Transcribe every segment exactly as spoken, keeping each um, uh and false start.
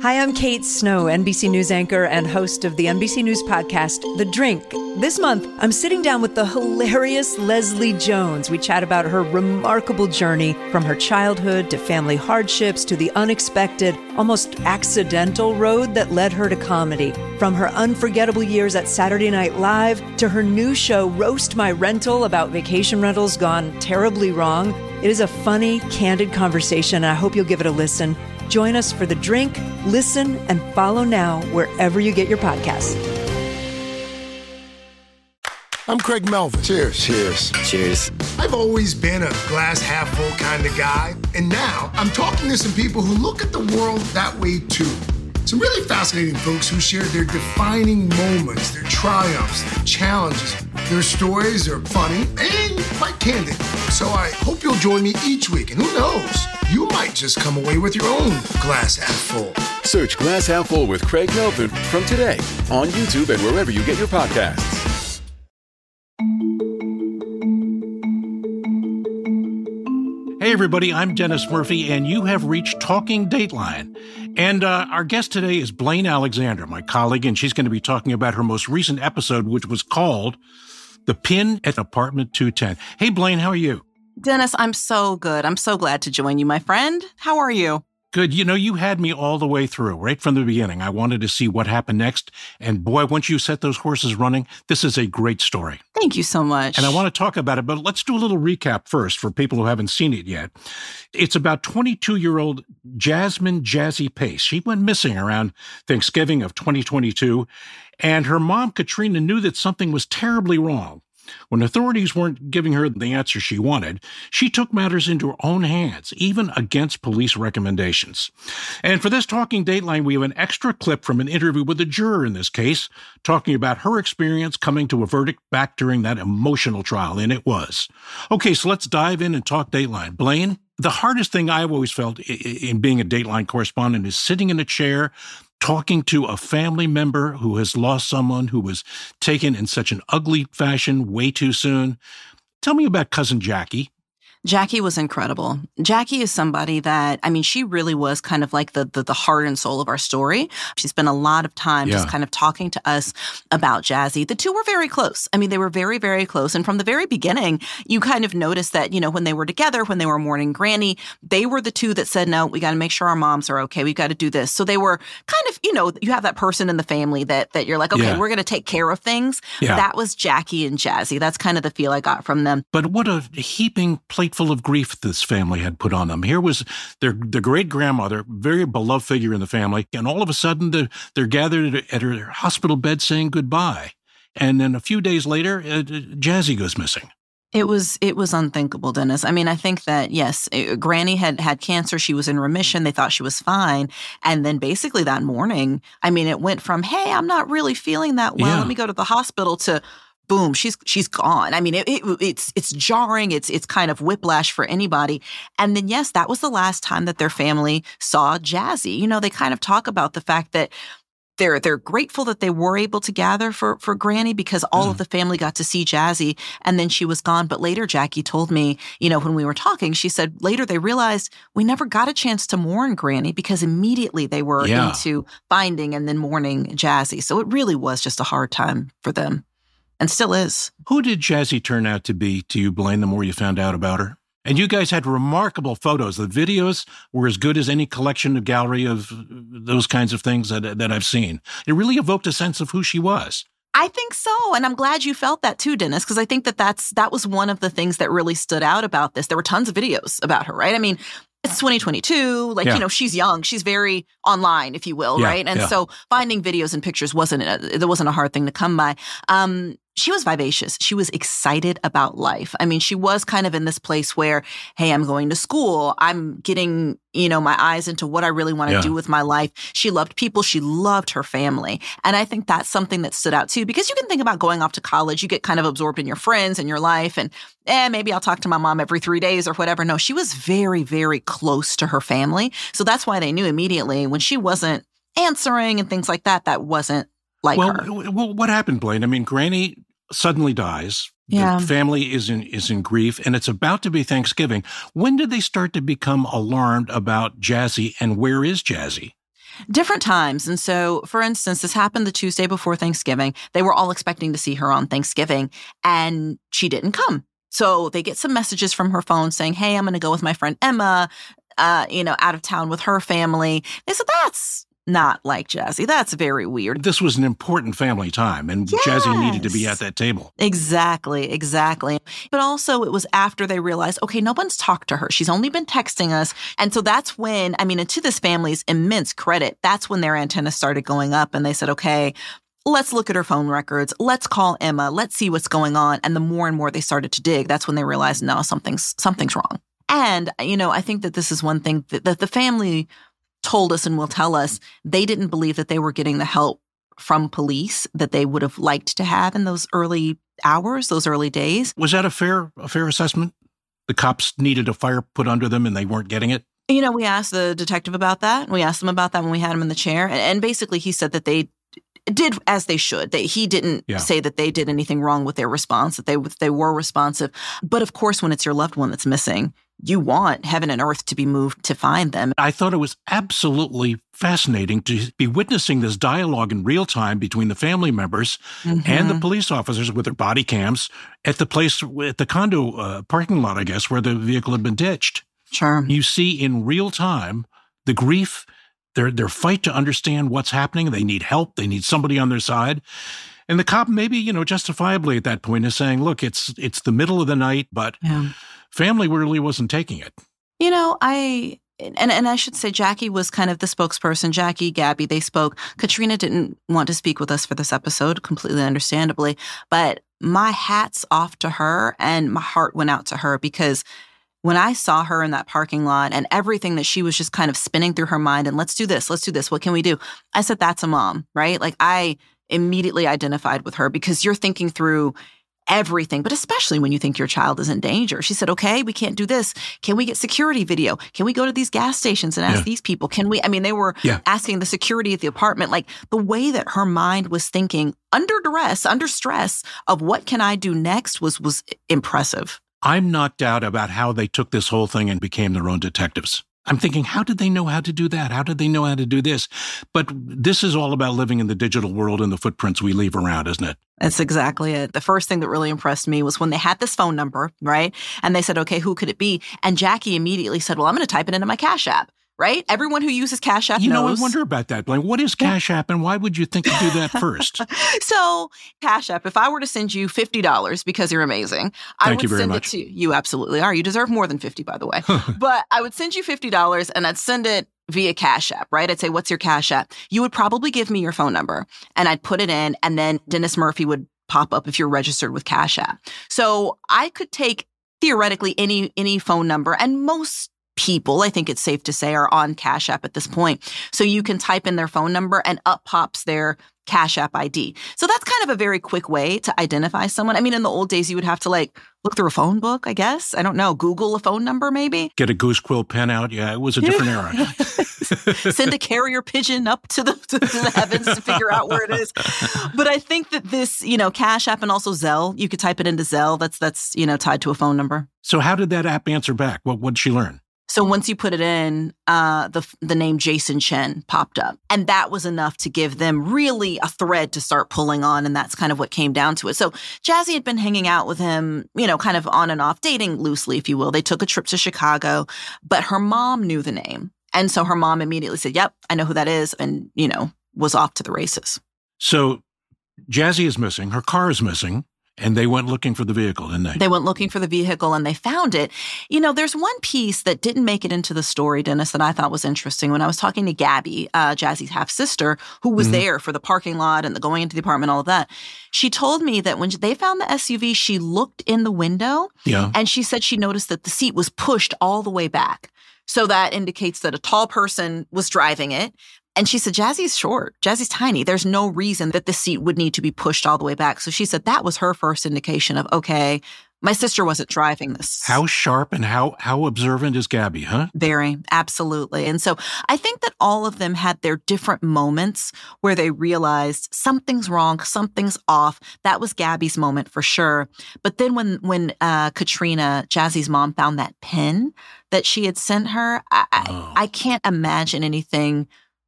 Hi, I'm Kate Snow, N B C News anchor and host of the N B C News podcast, The Drink. This month, I'm sitting down with the hilarious Leslie Jones. We chat about her remarkable journey from her childhood to family hardships to the unexpected, almost accidental road that led her to comedy. From her unforgettable years at Saturday Night Live to her new show, Roast My Rental, about vacation rentals gone terribly wrong. It is a funny, candid conversation, and I hope you'll give it a listen. Join us for The Drink. Listen and follow now wherever you get your podcasts. I'm Craig Melvin. Cheers. Cheers. Cheers. I've always been a glass half full kind of guy, and now I'm talking to some people who look at the world that way too. Some really fascinating folks who share their defining moments, their triumphs, their challenges. Their stories are funny and quite candid. So I hope you'll join me each week, and who knows, you might just come away with your own glass half full. Search Glass Half Full with Craig Melvin from today on YouTube and wherever you get your podcasts. Hey, everybody, I'm Dennis Murphy, and you have reached Talking Dateline. And uh, our guest today is Blayne Alexander, my colleague, and she's going to be talking about her most recent episode, which was called The Pin at Apartment two ten. Hey, Blayne, how are you? Dennis, I'm so good. I'm so glad to join you, my friend. How are you? Good. You know, you had me all the way through, right from the beginning. I wanted to see what happened next. And boy, once you set those horses running, this is a great story. Thank you so much. And I want to talk about it, but let's do a little recap first for people who haven't seen it yet. It's about twenty-two-year-old Jasmine Jazzy Pace. She went missing around Thanksgiving of twenty twenty-two, and her mom, Katrina, knew that something was terribly wrong. When authorities weren't giving her the answer she wanted, she took matters into her own hands, even against police recommendations. And for this Talking Dateline, we have an extra clip from an interview with a juror in this case, talking about her experience coming to a verdict back during that emotional trial, and it was. Okay, so let's dive in and talk Dateline. Blayne, the hardest thing I've always felt in being a Dateline correspondent is sitting in a chair, talking to a family member who has lost someone who was taken in such an ugly fashion way too soon. Tell me about cousin Jackie. Jackie was incredible. Jackie is somebody that, I mean, she really was kind of like the the, the heart and soul of our story. She spent a lot of time yeah. just kind of talking to us about Jazzy. The two were very close. I mean, they were very, very close. And from the very beginning, you kind of noticed that, you know, when they were together, when they were mourning Granny, they were the two that said, no, we got to make sure our moms are okay. We've got to do this. So they were kind of, you know, you have that person in the family that that you're like, okay, yeah. we're going to take care of things. Yeah. That was Jackie and Jazzy. That's kind of the feel I got from them. But what a heaping plate full of grief this family had put on them. Here was their their great-grandmother, very beloved figure in the family, and all of a sudden they're, they're gathered at her hospital bed saying goodbye. And then a few days later, uh, Jazzy goes missing. It was it was unthinkable, Dennis. I mean, I think that, yes, it, Granny had had cancer. She was in remission. They thought she was fine. And then basically that morning, I mean, it went from, hey, I'm not really feeling that well. Yeah. Let me go to the hospital to boom, she's she's gone. I mean, it, it, it's it's jarring. It's it's kind of whiplash for anybody. And then, yes, that was the last time that their family saw Jazzy. You know, they kind of talk about the fact that they're they're grateful that they were able to gather for for Granny because all mm. of the family got to see Jazzy, and then she was gone. But later, Jackie told me, you know, when we were talking, she said later they realized we never got a chance to mourn Granny because immediately they were yeah. into finding and then mourning Jazzy. So it really was just a hard time for them. And still is. Who did Jazzy turn out to be to you, Blayne, the more you found out about her? And you guys had remarkable photos. The videos were as good as any collection of gallery of those kinds of things that, that I've seen. It really evoked a sense of who she was. I think so. And I'm glad you felt that too, Dennis, because I think that that's, that was one of the things that really stood out about this. There were tons of videos about her, right? I mean, it's twenty twenty-two, like, yeah. you know, she's young. She's very online, if you will, yeah, right? And yeah. so finding videos and pictures wasn't, a, there wasn't a hard thing to come by. Um, she was vivacious. She was excited about life. I mean, she was kind of in this place where, hey, I'm going to school. I'm getting, you know, my eyes into what I really want to yeah. do with my life. She loved people. She loved her family. And I think that's something that stood out too, because you can think about going off to college. You get kind of absorbed in your friends and your life and, eh, maybe I'll talk to my mom every three days or whatever. No, she was very, very close to her family. So that's why they knew immediately when she wasn't answering and things like that, that wasn't like well, her. Well, what happened, Blayne? I mean, Granny suddenly dies. Yeah. The family is in is in grief, and it's about to be Thanksgiving. When did they start to become alarmed about Jazzy, and where is Jazzy? Different times. And so, for instance, this happened the Tuesday before Thanksgiving. They were all expecting to see her on Thanksgiving, and she didn't come. So they get some messages from her phone saying, hey, I'm going to go with my friend Emma, uh, you know, out of town with her family. They said, that's not like Jazzy. That's very weird. This was an important family time, and yes. Jazzy needed to be at that table. Exactly, exactly. But also it was after they realized, okay, no one's talked to her. She's only been texting us. And so that's when, I mean, and to this family's immense credit, that's when their antennas started going up and they said, okay, let's look at her phone records. Let's call Emma. Let's see what's going on. And the more and more they started to dig, that's when they realized, no, something's, something's wrong. And, you know, I think that this is one thing that, that the family told us and will tell us. They didn't believe that they were getting the help from police that they would have liked to have in those early hours, those early days. Was that a fair, a fair assessment? The cops needed a fire put under them and they weren't getting it? You know, we asked the detective about that. We asked him about that when we had him in the chair. And, and basically he said that they did as they should. They, he didn't yeah. say that they did anything wrong with their response, that they, they were responsive. But of course, when it's your loved one that's missing, you want heaven and earth to be moved to find them. I thought it was absolutely fascinating to be witnessing this dialogue in real time between the family members mm-hmm. and the police officers with their body cams at the place, at the condo uh, parking lot, I guess, where the vehicle had been ditched. Sure. You see in real time the grief, their their fight to understand what's happening. They need help. They need somebody on their side. And the cop, maybe, you know, justifiably at that point is saying, look, it's it's the middle of the night, but yeah. family really wasn't taking it. You know, I, and, and I should say Jackie was kind of the spokesperson. Jackie, Gabby, they spoke. Katrina didn't want to speak with us for this episode, completely understandably. But my hat's off to her and my heart went out to her because when I saw her in that parking lot and everything that she was just kind of spinning through her mind and let's do this, let's do this, what can we do? I said, that's a mom, right? Like I immediately identified with her because you're thinking through everything, but especially when you think your child is in danger. She said, okay, we can't do this. Can we get security video? Can we go to these gas stations and ask yeah. these people? Can we, I mean, they were yeah. asking the security at the apartment, like the way that her mind was thinking under duress, under stress of what can I do next was, was impressive. I'm knocked out about how they took this whole thing and became their own detectives. I'm thinking, how did they know how to do that? How did they know how to do this? But this is all about living in the digital world and the footprints we leave around, isn't it? That's exactly it. The first thing that really impressed me was when they had this phone number, right? And they said, okay, who could it be? And Jackie immediately said, well, I'm going to type it into my Cash App. Right? Everyone who uses Cash App you knows. You know, I wonder about that, Blaine. What is Cash App and why would you think to do that first? So Cash App, if I were to send you fifty dollars because you're amazing, I Thank would you very send much. it to you. You absolutely are. You deserve more than fifty, by the way. But I would send you fifty dollars and I'd send it via Cash App, right? I'd say, what's your Cash App? You would probably give me your phone number and I'd put it in and then Dennis Murphy would pop up if you're registered with Cash App. So I could take theoretically any any phone number and most people, I think it's safe to say, are on Cash App at this point. So you can type in their phone number and up pops their Cash App I D. So that's kind of a very quick way to identify someone. I mean, in the old days, you would have to like look through a phone book, I guess. I don't know. Google a phone number, maybe. Get a goose quill pen out. Yeah, it was a different era. Send a carrier pigeon up to the, to the heavens to figure out where it is. But I think that this, you know, Cash App and also Zelle, you could type it into Zelle. That's, that's you know, tied to a phone number. So how did that app answer back? What what did she learn? So once you put it in, uh, the the name Jason Chen popped up. And that was enough to give them really a thread to start pulling on. And that's kind of what came down to it. So Jazzy had been hanging out with him, you know, kind of on and off, dating loosely, if you will. They took a trip to Chicago, but her mom knew the name. And so her mom immediately said, yep, I know who that is. And, you know, was off to the races. So Jazzy is missing. Her car is missing. And they went looking for the vehicle, didn't they? They went looking for the vehicle and they found it. You know, there's one piece that didn't make it into the story, Dennis, that I thought was interesting. When I was talking to Gabby, uh, Jazzy's half-sister, who was mm-hmm. there for the parking lot and the going into the apartment, all of that, she told me that when they found the S U V, she looked in the window yeah. and she said she noticed that the seat was pushed all the way back. So that indicates that a tall person was driving it. And she said, Jazzy's short. Jazzy's tiny. There's no reason that the seat would need to be pushed all the way back. So she said that was her first indication of, okay, my sister wasn't driving this. How sharp and how how observant is Gabby, huh? Very, absolutely. And so I think that all of them had their different moments where they realized something's wrong, something's off. That was Gabby's moment for sure. But then when when uh, Katrina, Jazzy's mom, found that pin that she had sent her, I, oh. I, I can't imagine anything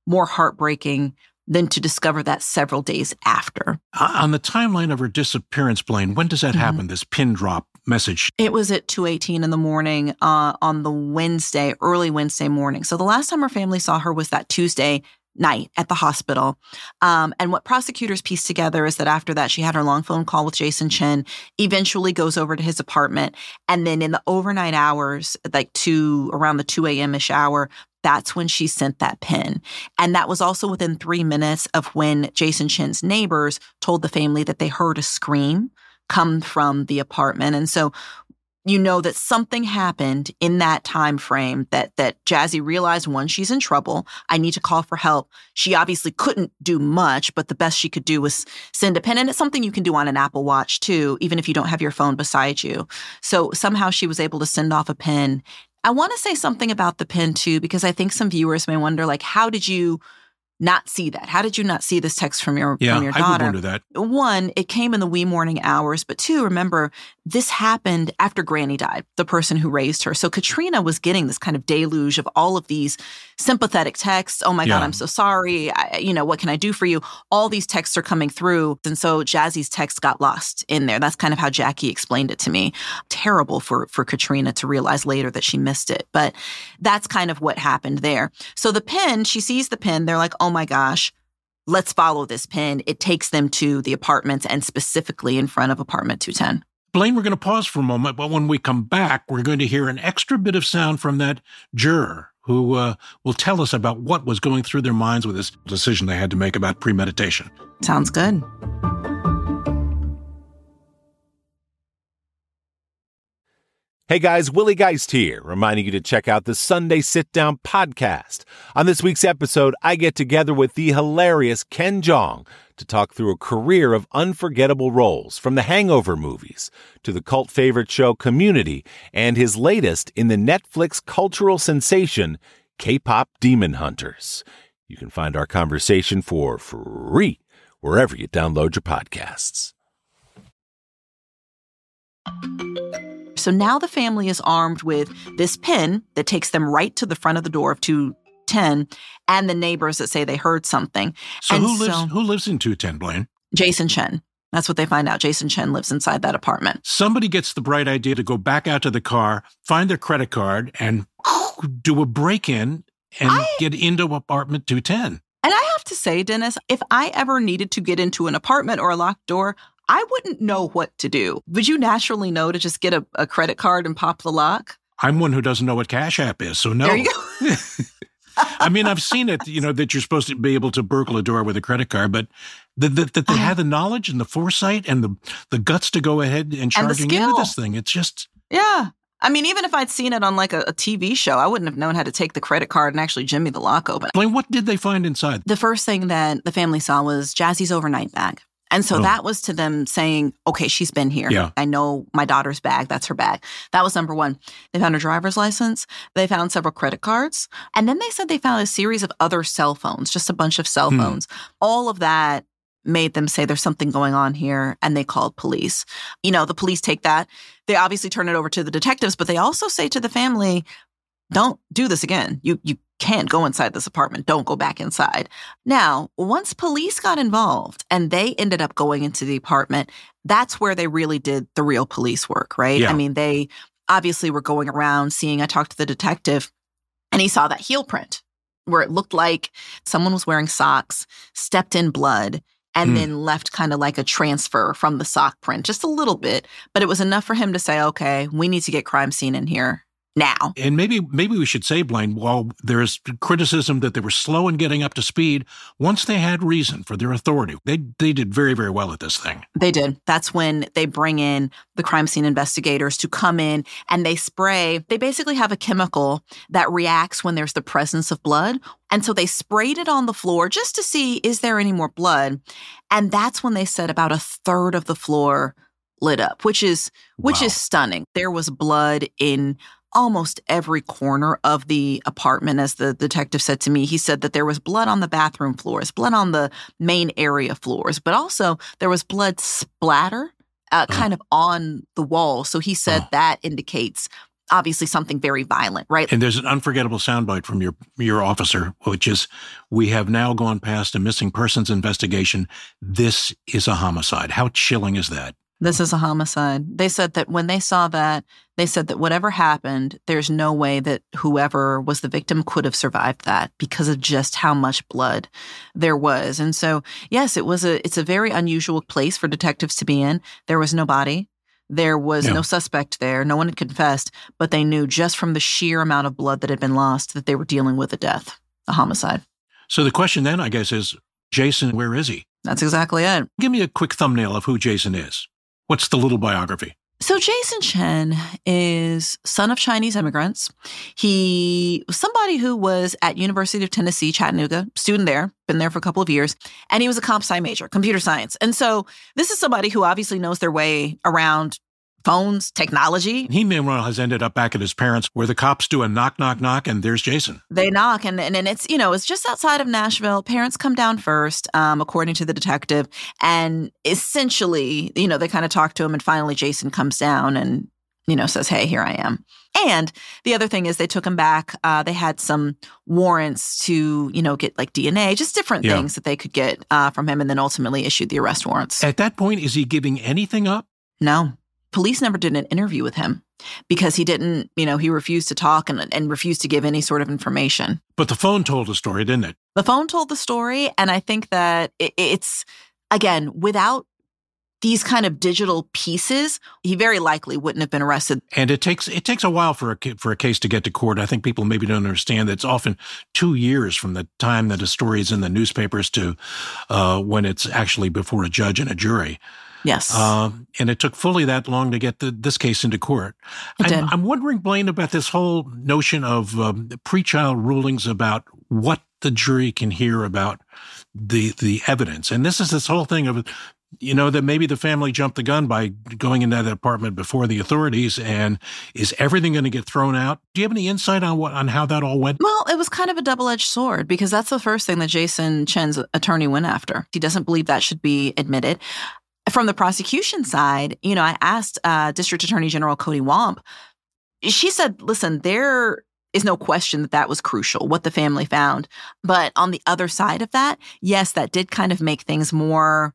more heartbreaking than to discover that several days after. On the timeline of her disappearance, Blaine, when does that mm-hmm. happen, this pin drop message? It was at two eighteen in the morning uh, on the Wednesday, early Wednesday morning. So the last time her family saw her was that Tuesday night at the hospital. Um, and what prosecutors pieced together is that after that, she had her long phone call with Jason Chen, eventually goes over to his apartment. And then in the overnight hours, like two, around the two a.m.-ish hour, that's when she sent that pin. And that was also within three minutes of when Jason Chen's neighbors told the family that they heard a scream come from the apartment. And so you know that something happened in that time frame that that Jazzy realized, one, she's in trouble. I need to call for help. She obviously couldn't do much, but the best she could do was send a pin. And it's something you can do on an Apple Watch too, even if you don't have your phone beside you. So somehow she was able to send off a pin. I want to say something about the pin too, because I think some viewers may wonder, like, how did you not see that? How did you not see this text from your, yeah, from your daughter? I would wonder that. One, it came in the wee morning hours. But two, remember, this happened after Granny died, the person who raised her. So Katrina was getting this kind of deluge of all of these sympathetic texts. Oh, my yeah. God, I'm so sorry. I, you know, what can I do for you? All these texts are coming through. And so Jazzy's text got lost in there. That's kind of how Jackie explained it to me. Terrible for, for Katrina to realize later that she missed it. But that's kind of what happened there. So the pin, she sees the pin. They're like, oh, my gosh, let's follow this pin. It takes them to the apartments and specifically in front of apartment two ten. Blaine, we're going to pause for a moment, but when we come back, we're going to hear an extra bit of sound from that juror who uh, will tell us about what was going through their minds with this decision they had to make about premeditation. Sounds good. Hey guys, Willie Geist here, reminding you to check out the Sunday Sit Down podcast. On this week's episode, I get together with the hilarious Ken Jeong to talk through a career of unforgettable roles, from the Hangover movies to the cult favorite show Community and his latest in the Netflix cultural sensation, K-pop Demon Hunters. You can find our conversation for free wherever you download your podcasts. So now the family is armed with this pin that takes them right to the front of the door of two ten and the neighbors that say they heard something. So and who lives so, who lives in two ten, Blaine? Jason Chen. That's what they find out. Jason Chen lives inside that apartment. Somebody gets the bright idea to go back out to the car, find their credit card, and do a break-in and I, get into apartment two ten. And I have to say, Dennis, if I ever needed to get into an apartment or a locked door, I wouldn't know what to do. Would you naturally know to just get a, a credit card and pop the lock? I'm one who doesn't know what Cash App is, so no. There you go. I mean, I've seen it, you know, that you're supposed to be able to burgle a door with a credit card, but that the, the, they have the knowledge and the foresight and the, the guts to go ahead and charging into this thing. It's just... Yeah. I mean, even if I'd seen it on like a, a T V show, I wouldn't have known how to take the credit card and actually jimmy the lock open. Blaine, what did they find inside? The first thing that the family saw was Jazzy's overnight bag. And so oh. that was to them saying, okay, she's been here. Yeah. I know my daughter's bag. That's her bag. That was number one. They found her driver's license. They found several credit cards. And then they said they found a series of other cell phones, just a bunch of cell hmm. phones. All of that made them say there's something going on here, and they called police. You know, the police take that. They obviously turn it over to the detectives, but they also say to the family, don't do this again. You you can't go inside this apartment. Don't go back inside. Now, once police got involved and they ended up going into the apartment, that's where they really did the real police work, right? Yeah. I mean, they obviously were going around seeing, I talked to the detective, and he saw that heel print where it looked like someone was wearing socks, stepped in blood, and mm. then left kind of like a transfer from the sock print, just a little bit. But it was enough for him to say, okay, we need to get crime scene in here now. And maybe maybe we should say, Blaine, while there's criticism that they were slow in getting up to speed, once they had reason for their authority, they they did very, very well at this thing. They did. That's when they bring in the crime scene investigators to come in and they spray. They basically have a chemical that reacts when there's the presence of blood. And so they sprayed it on the floor just to see, is there any more blood? And that's when they said about a third of the floor lit up, which is which wow. is stunning. There was blood in almost every corner of the apartment, as the detective said to me. He said that there was blood on the bathroom floors, blood on the main area floors, but also there was blood splatter uh, oh. kind of on the wall. So he said oh. that indicates obviously something very violent, right? And there's an unforgettable soundbite from your your officer, which is, "We have now gone past a missing persons investigation. This is a homicide." How chilling is that? This is a homicide. They said that when they saw that, they said that whatever happened, there's no way that whoever was the victim could have survived that because of just how much blood there was. And so, yes, it was a, it's a very unusual place for detectives to be in. There was no body. There was yeah. no suspect there. No one had confessed, but they knew just from the sheer amount of blood that had been lost that they were dealing with a death, a homicide. So the question then, I guess, is, Jason, where is he? That's exactly it. Give me a quick thumbnail of who Jason is. What's the little biography? So Jason Chen is son of Chinese immigrants. He was somebody who was at University of Tennessee, Chattanooga, student there, been there for a couple of years, and he was a comp sci major, computer science. And so this is somebody who obviously knows their way around phones, technology. He, meanwhile, has ended up back at his parents' where the cops do a knock, knock, knock, and there's Jason. They knock, and, and, and it's, you know, it's just outside of Nashville. Parents come down first, um, according to the detective, and essentially, you know, they kind of talk to him, and finally Jason comes down and, you know, says, "Hey, here I am." And the other thing is they took him back. Uh, they had some warrants to, you know, get like D N A, just different yeah. things that they could get uh, from him, and then ultimately issued the arrest warrants. At that point, is he giving anything up? No. Police never did an interview with him because he didn't, you know, he refused to talk and, and refused to give any sort of information. But the phone told the story, didn't it? The phone told the story. And I think that it, it's, again, without these kind of digital pieces, he very likely wouldn't have been arrested. And it takes it takes a while for a for a case to get to court. I think people maybe don't understand that it's often two years from the time that a story is in the newspapers to uh, when it's actually before a judge and a jury. Yes. Uh, and it took fully that long to get the, this case into court. It did. I'm, I'm wondering, Blaine, about this whole notion of um, pretrial rulings about what the jury can hear about the the evidence. And this is this whole thing of, you know, that maybe the family jumped the gun by going into that apartment before the authorities, and is everything going to get thrown out? Do you have any insight on what on how that all went? Well, it was kind of a double-edged sword because that's the first thing that Jason Chen's attorney went after. He doesn't believe that should be admitted. From the prosecution side, you know, I asked uh, District Attorney General Cody Wamp. She said, listen, there is no question that that was crucial, what the family found. But on the other side of that, yes, that did kind of make things more,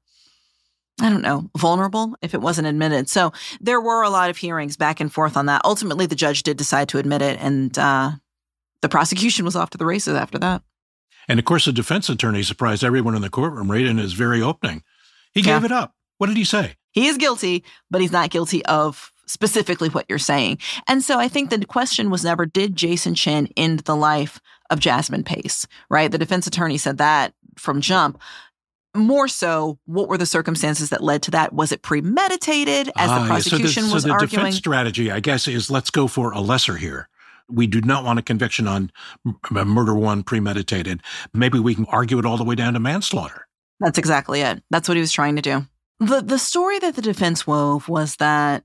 I don't know, vulnerable if it wasn't admitted. So there were a lot of hearings back and forth on that. Ultimately, the judge did decide to admit it, and uh, the prosecution was off to the races after that. And of course, the defense attorney surprised everyone in the courtroom right in his very opening. He gave Yeah. it up. What did he say? He is guilty, but he's not guilty of specifically what you're saying. And so I think the question was never, did Jason Chen end the life of Jasmine Pace, right? The defense attorney said that from jump. More so, what were the circumstances that led to that? Was it premeditated, as Ah, the yeah. prosecution so the, was so the arguing? defense strategy, I guess, is let's go for a lesser here. We do not want a conviction on m- murder one premeditated. Maybe we can argue it all the way down to manslaughter. That's exactly it. That's what he was trying to do. The the story that the defense wove was that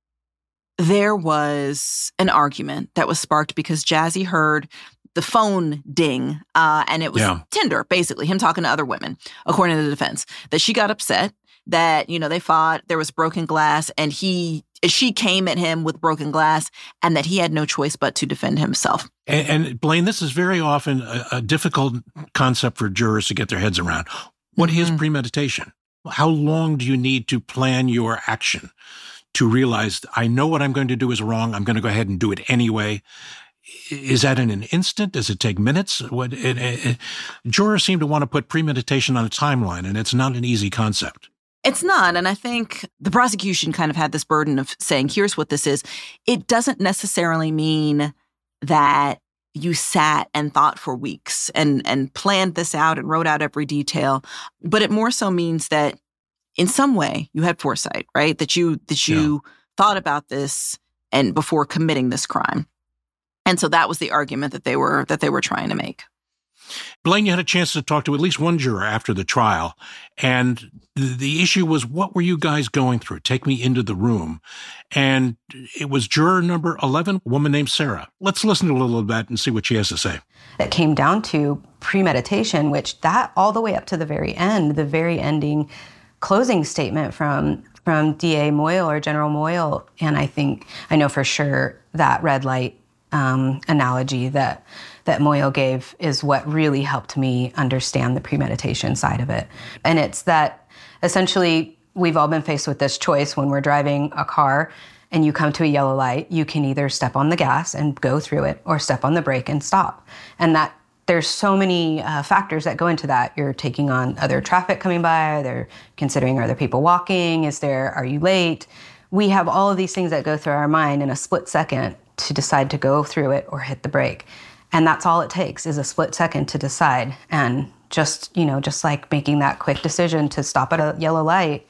there was an argument that was sparked because Jazzy heard the phone ding, uh, and it was Yeah. Tinder, basically, him talking to other women, according to the defense, that she got upset, that, you know, they fought, there was broken glass, and he she came at him with broken glass, and that he had no choice but to defend himself. And, and Blaine, this is very often a, a difficult concept for jurors to get their heads around. What is Mhm. premeditation? How long do you need to plan your action to realize, I know what I'm going to do is wrong, I'm going to go ahead and do it anyway? Is that in an instant? Does it take minutes? What it, it, it, jurors seem to want to put premeditation on a timeline, and it's not an easy concept. It's not. And I think the prosecution kind of had this burden of saying, here's what this is. It doesn't necessarily mean that you sat and thought for weeks and, and planned this out and wrote out every detail. But it more so means that in some way you had foresight, right? That you, that you yeah. thought about this and before committing this crime. And so that was the argument that they were, that they were trying to make. Blaine, you had a chance to talk to at least one juror after the trial, and the issue was, what were you guys going through? Take me into the room. And it was juror number eleven, a woman named Sarah. Let's listen to a little of that and see what she has to say. It came down to premeditation, which that all the way up to the very end, the very ending closing statement from from D A Moyle or General Moyle. And I think, I know for sure that red light um, analogy that that Moyle gave is what really helped me understand the premeditation side of it. And it's that essentially we've all been faced with this choice when we're driving a car and you come to a yellow light. You can either step on the gas and go through it or step on the brake and stop. And that there's so many uh, factors that go into that. You're taking on other traffic coming by. They're considering, are there people walking? Is there, are you late? We have all of these things that go through our mind in a split second to decide to go through it or hit the brake. And that's all it takes is a split second to decide. And just, you know, just like making that quick decision to stop at a yellow light,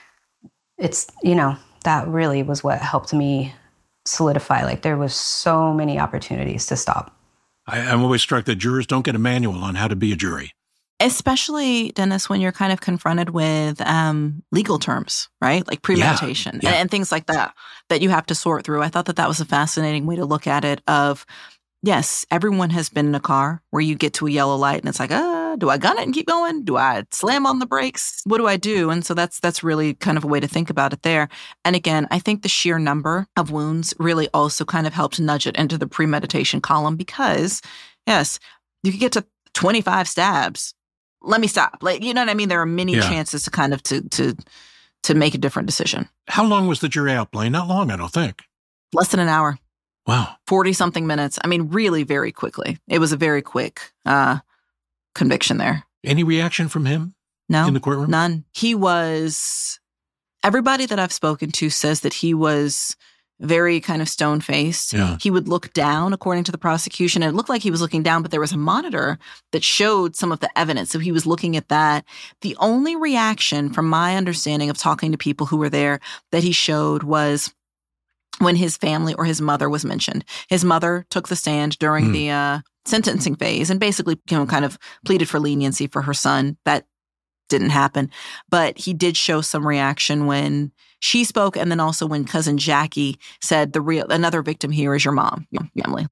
it's, you know, that really was what helped me solidify. Like there was so many opportunities to stop. I, I'm always struck that jurors don't get a manual on how to be a jury. Especially, Dennis, when you're kind of confronted with um, legal terms, right? Like premeditation yeah, yeah. And, and things like that, that you have to sort through. I thought that that was a fascinating way to look at it of, yes, everyone has been in a car where you get to a yellow light and it's like, ah, do I gun it and keep going? Do I slam on the brakes? What do I do? And so that's that's really kind of a way to think about it there. And again, I think the sheer number of wounds really also kind of helped nudge it into the premeditation column because, yes, you could get to twenty-five stabs. Let me stop. Like, you know what I mean? There are many yeah. chances to kind of to to to make a different decision. How long was the jury out, Blaine? Not long, I don't think. Less than an hour. Wow. forty-something minutes. I mean, really very quickly. It was a very quick uh, conviction there. Any reaction from him? No. In the courtroom? None. He was, everybody that I've spoken to says that he was very kind of stone-faced. Yeah. He would look down, according to the prosecution. And it looked like he was looking down, but there was a monitor that showed some of the evidence. So he was looking at that. The only reaction, from my understanding of talking to people who were there, that he showed was when his family or his mother was mentioned. His mother took the stand during mm. the uh, sentencing phase and basically, you know, kind of pleaded for leniency for her son. That didn't happen. But he did show some reaction when she spoke, and then also when cousin Jackie said the real another victim here is your mom, your family.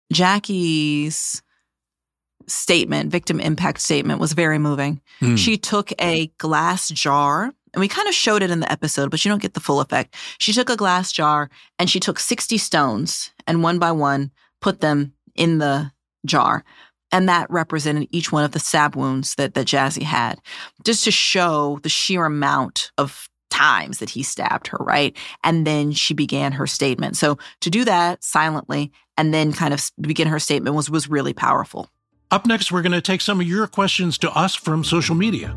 Jackie's statement, victim impact statement, was very moving. Mm. She took a glass jar. And we kind of showed it in the episode, but you don't get the full effect. She took a glass jar and she took sixty stones and one by one put them in the jar. And that represented each one of the stab wounds that, that Jazzy had, just to show the sheer amount of times that he stabbed her, right? And then she began her statement. So to do that silently and then kind of begin her statement was, was really powerful. Up next, we're going to take some of your questions to us from social media.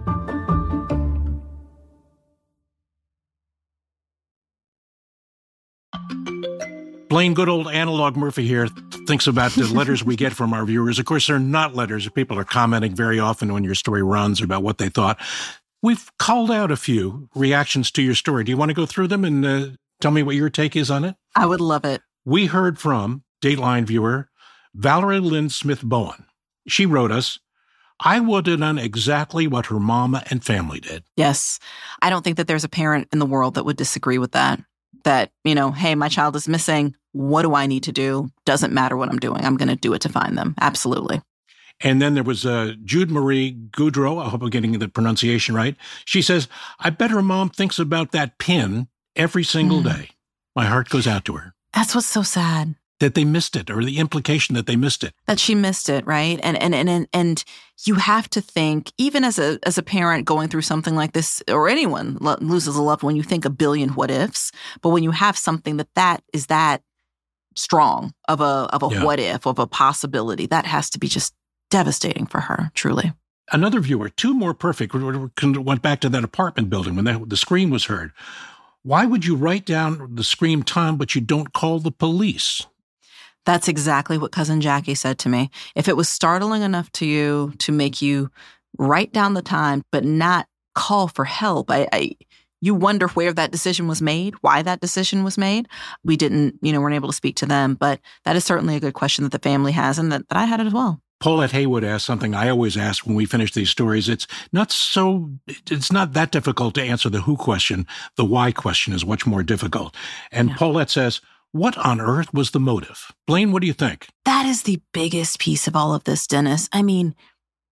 Blaine, good old analog Murphy here, thinks about the letters we get from our viewers. Of course, they're not letters. People are commenting very often when your story runs about what they thought. We've called out a few reactions to your story. Do you want to go through them and uh, tell me what your take is on it? I would love it. We heard from Dateline viewer Valerie Lynn Smith Bowen. She wrote us, I would have done exactly what her mama and family did. Yes. I don't think that there's a parent in the world that would disagree with that. That, you know, hey, my child is missing. What do I need to do? Doesn't matter what I'm doing. I'm going to do it to find them. Absolutely. And then there was uh, Jude Marie Goudreau. I hope I'm getting the pronunciation right. She says, I bet her mom thinks about that pin every single mm. day. My heart goes out to her. That's what's so sad. That they missed it, or the implication that they missed it. That she missed it, right? And and and and you have to think, even as a as a parent going through something like this, or anyone lo- loses a loved one, you think a billion what ifs. But when you have something that that is that strong of a of a yeah. what if, of a possibility, that has to be just devastating for her, truly. Another viewer, two more perfect, went back to that apartment building when that, the scream was heard. Why would you write down the scream time, but you don't call the police? That's exactly what cousin Jackie said to me. If it was startling enough to you to make you write down the time, but not call for help, I, I you wonder where that decision was made, why that decision was made. We didn't, you know, weren't able to speak to them, but that is certainly a good question that the family has and that, that I had it as well. Paulette Haywood asked something I always ask when we finish these stories. It's not so, it's not that difficult to answer the who question. The why question is much more difficult. And yeah. Paulette says, what on earth was the motive? Blaine, what do you think? That is the biggest piece of all of this, Dennis. I mean,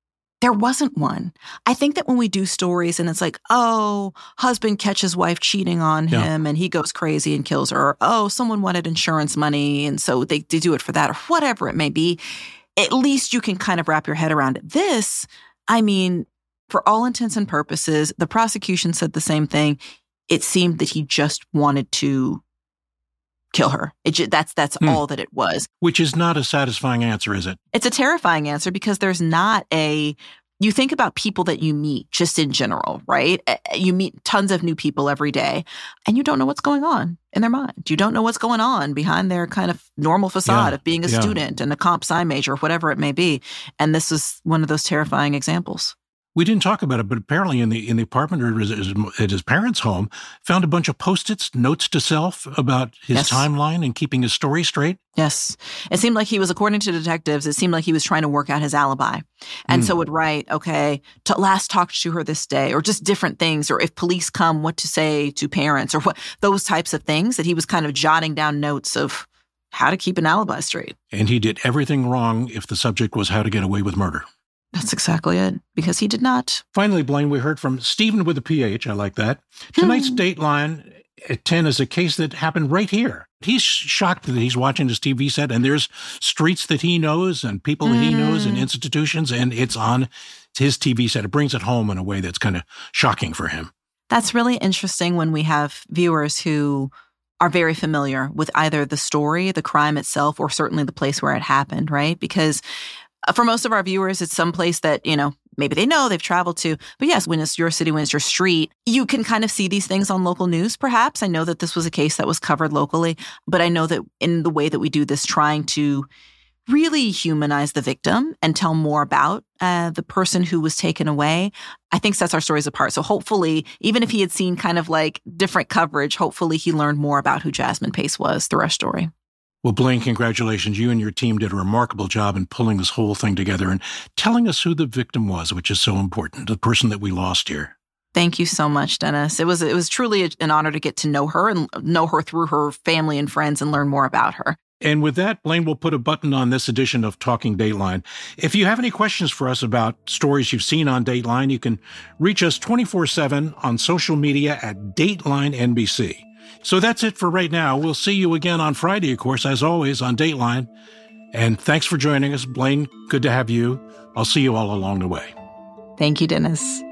There wasn't one. I think that when we do stories and it's like, oh, husband catches wife cheating on Yeah. him and he goes crazy and kills her, or oh, someone wanted insurance money and so they, they do it for that, or whatever it may be, at least you can kind of wrap your head around it. This, I mean, for all intents and purposes, the prosecution said the same thing. It seemed that he just wanted to kill her. It ju- that's that's Hmm. all that it was. Which is not a satisfying answer, is it? It's a terrifying answer because there's not a, you think about people that you meet just in general, right? Uh, You meet tons of new people every day and you don't know what's going on in their mind. You don't know what's going on behind their kind of normal facade Yeah, of being a yeah. student and a comp sci major, whatever it may be. And this is one of those terrifying examples. We didn't talk about it, but apparently in the in the apartment or his, his, at his parents' home, found a bunch of Post-its, notes to self about his Yes. timeline and keeping his story straight. Yes. It seemed like he was, according to detectives, it seemed like he was trying to work out his alibi. And Mm. so would write, okay, to last talked to her this day, or just different things, or if police come, what to say to parents, or what, those types of things that he was kind of jotting down notes of how to keep an alibi straight. And he did everything wrong if the subject was how to get away with murder. That's exactly it, because he did not. Finally, Blaine, we heard from Stephen with a P H. I like that. Tonight's Hmm. Dateline at ten is a case that happened right here. He's shocked that he's watching his T V set and there's streets that he knows and people that he knows and institutions, and it's on his T V set. It brings it home in a way that's kind of shocking for him. That's really interesting when we have viewers who are very familiar with either the story, the crime itself, or certainly the place where it happened, right? Because for most of our viewers, it's some place that, you know, maybe they know, they've traveled to. But yes, when it's your city, when it's your street, you can kind of see these things on local news, perhaps. I know that this was a case that was covered locally, but I know that in the way that we do this, trying to really humanize the victim and tell more about uh, the person who was taken away, I think sets our stories apart. So hopefully, even if he had seen kind of like different coverage, hopefully he learned more about who Jasmine Pace was through our story. Well, Blaine, congratulations. You and your team did a remarkable job in pulling this whole thing together and telling us who the victim was, which is so important, the person that we lost here. Thank you so much, Dennis. It was it was truly an honor to get to know her and know her through her family and friends and learn more about her. And with that, Blaine, we'll put a button on this edition of Talking Dateline. If you have any questions for us about stories you've seen on Dateline, you can reach us twenty-four seven on social media at Dateline N B C. So that's it for right now. We'll see you again on Friday, of course, as always, on Dateline. And thanks for joining us. Blaine, good to have you. I'll see you all along the way. Thank you, Dennis.